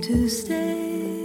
to stay.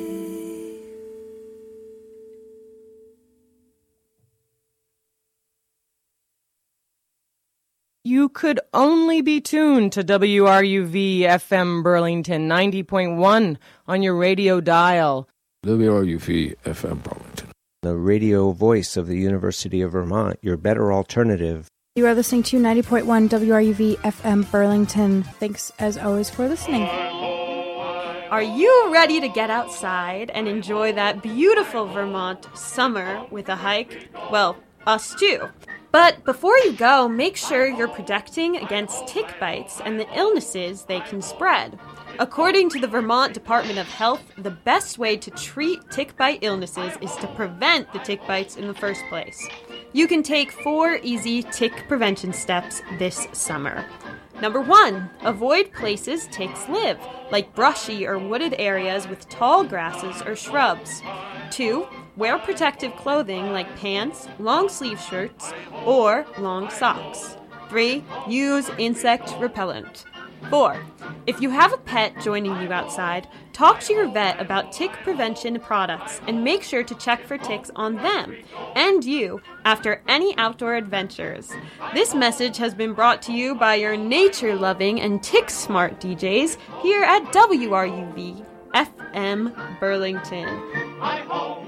You could only be tuned to WRUV FM Burlington 90.1 on your radio dial. WRUV FM Burlington. The radio voice of the University of Vermont, your better alternative. You are listening to 90.1 WRUV FM Burlington. Thanks as always for listening. Are you ready to get outside and enjoy that beautiful Vermont summer with a hike? Well, us too. But before you go, make sure you're protecting against tick bites and the illnesses they can spread. According to the Vermont Department of Health, the best way to treat tick bite illnesses is to prevent the tick bites in the first place. You can take 4 easy tick prevention steps this summer. Number 1, avoid places ticks live, like brushy or wooded areas with tall grasses or shrubs. 2, wear protective clothing like pants, long sleeve shirts, or long socks. 3, use insect repellent. 4, if you have a pet joining you outside, talk to your vet about tick prevention products and make sure to check for ticks on them and you after any outdoor adventures. This message has been brought to you by your nature-loving and tick-smart DJs here at WRUV FM Burlington. Hi-ho!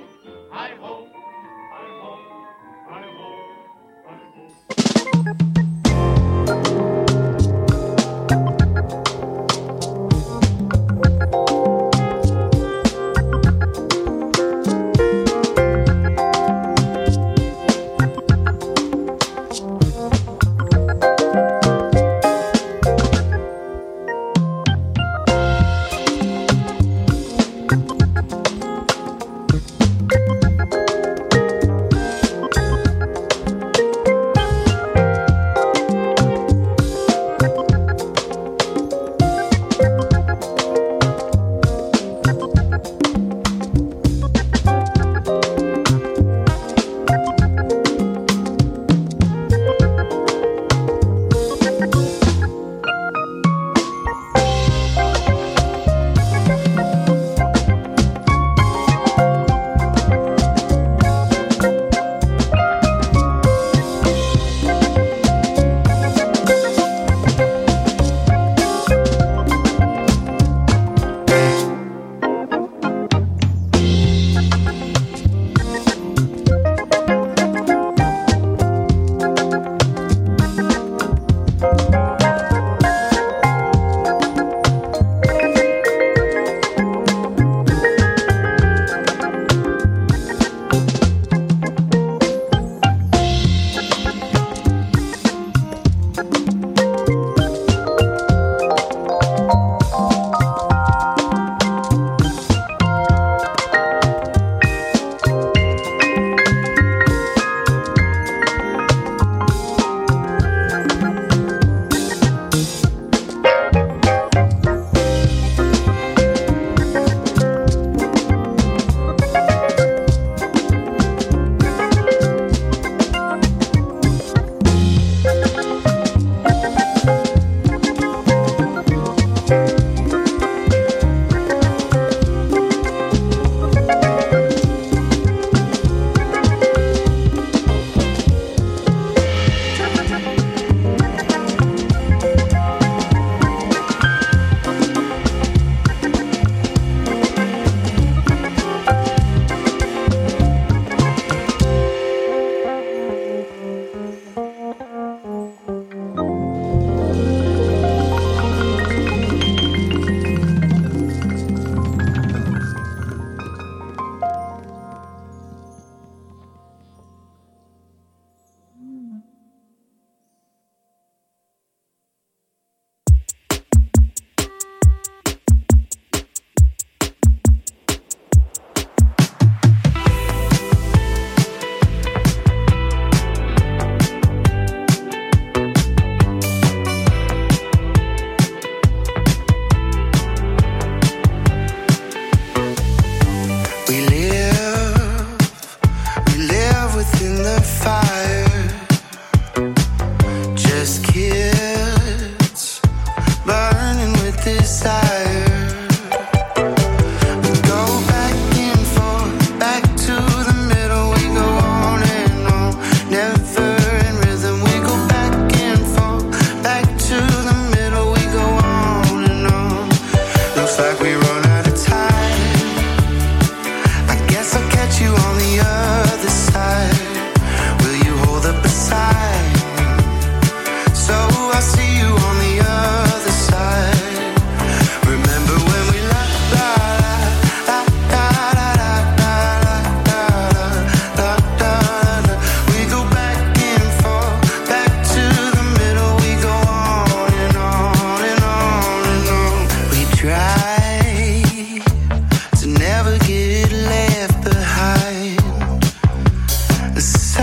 try to never get left behind. A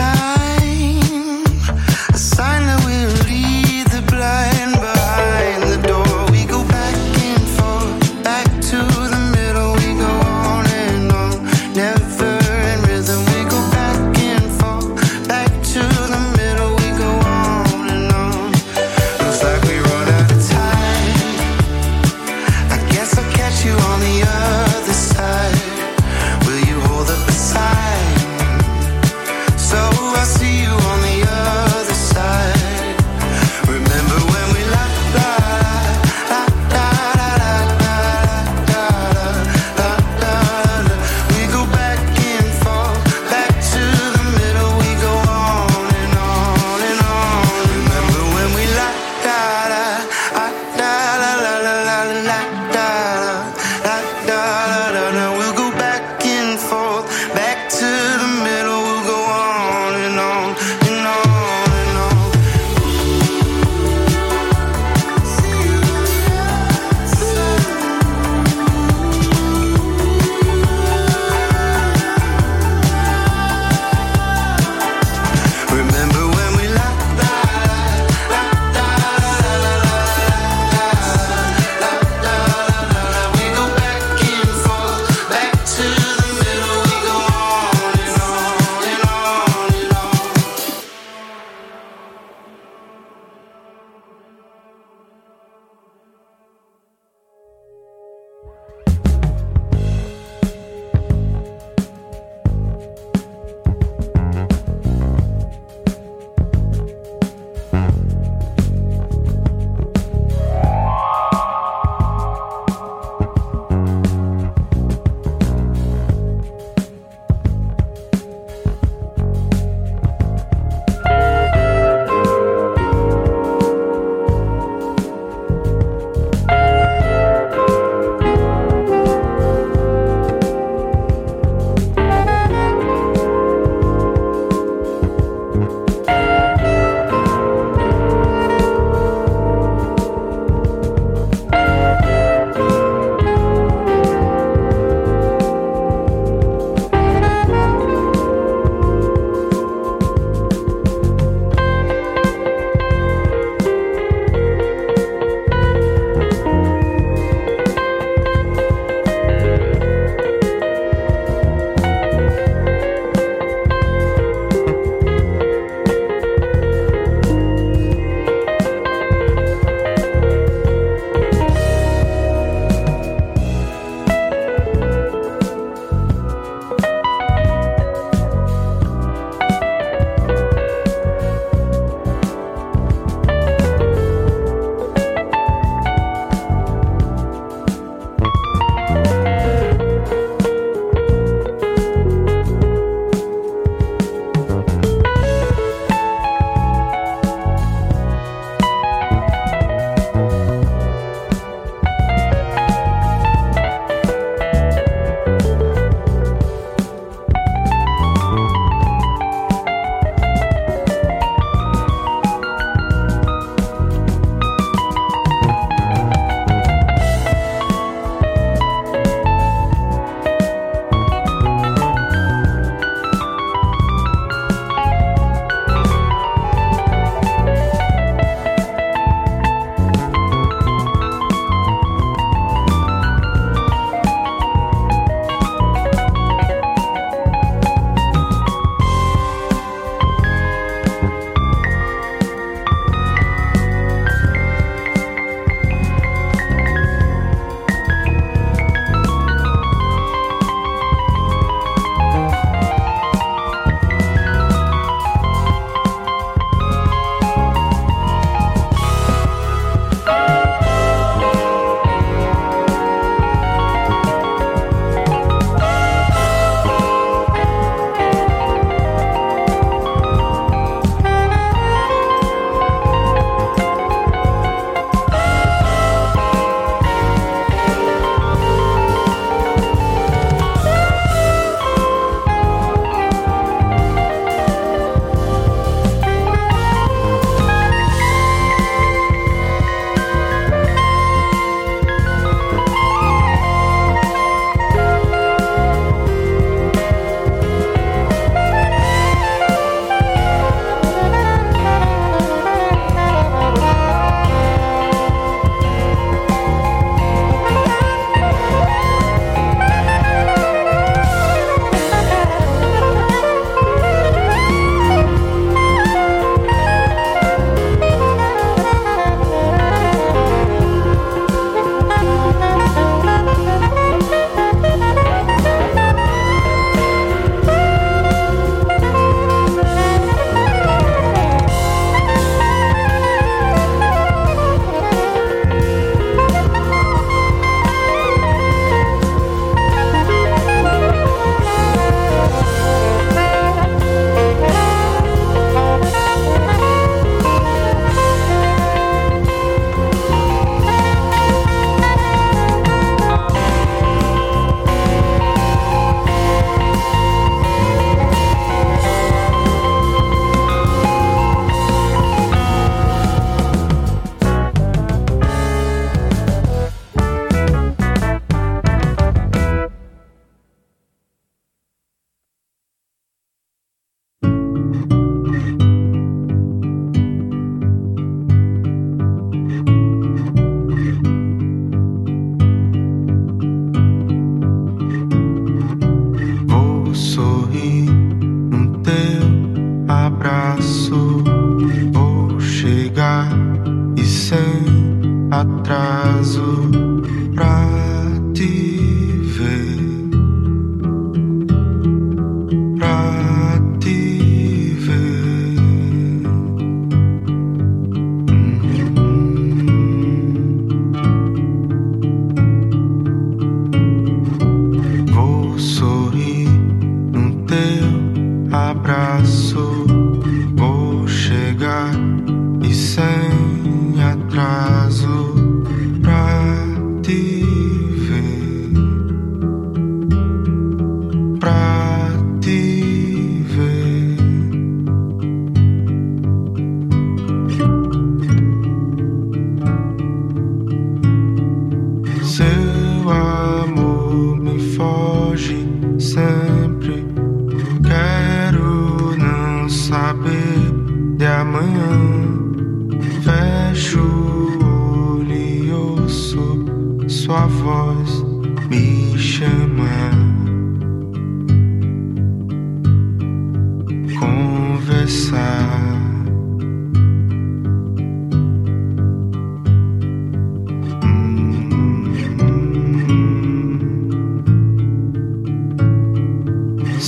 sign that we'll leave the blind behind the door. We go back and forth, back to the middle. We go on and on, never in rhythm. We go back and forth, back to the middle. We go on and on. Looks like we run out of time. I guess I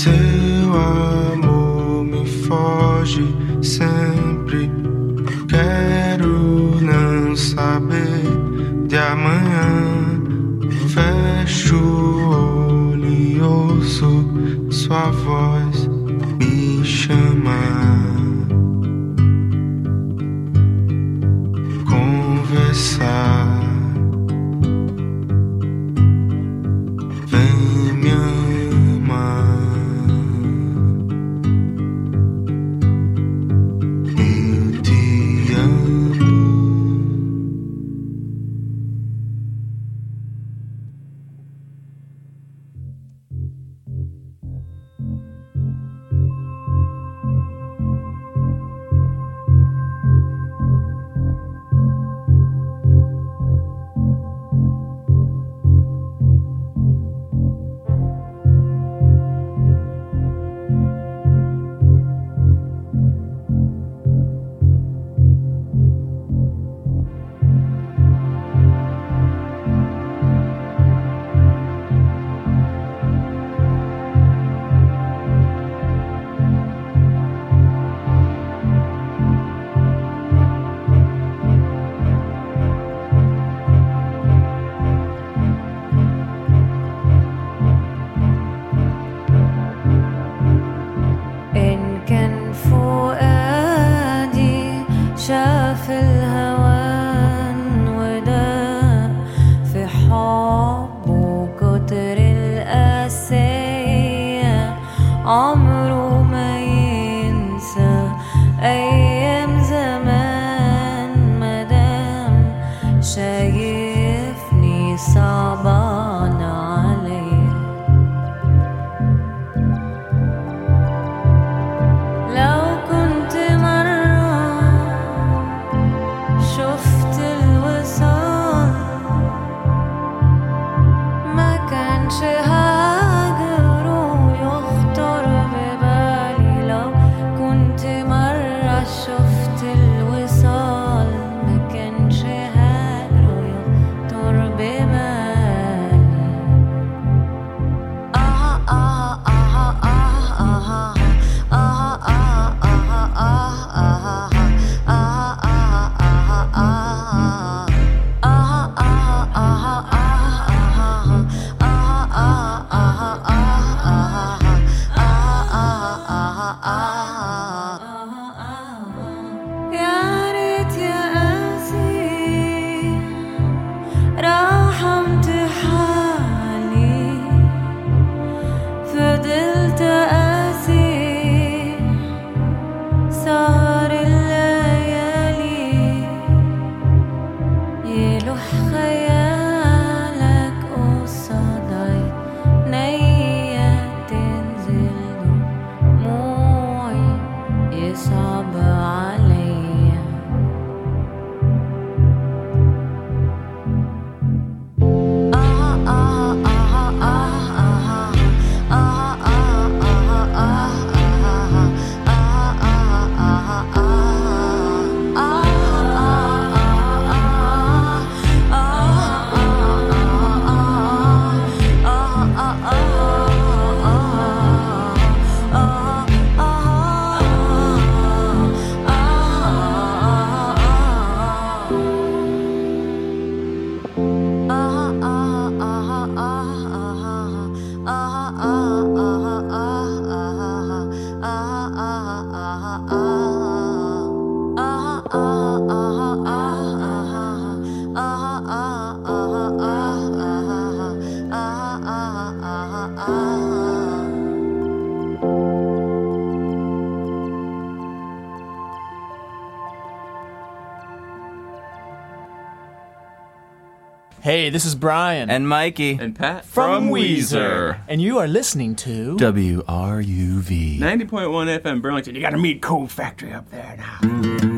Seu amor me foge sempre. Quero não saber de amanhã. Fecho o olho e ouço sua voz me chamar. Conversar. Vem me amar. Eu te amo. Hey, this is Brian. And Mikey. And Pat. From Weezer. And you are listening to WRUV. 90.1 FM Burlington. You gotta meet Cool Factory up there now.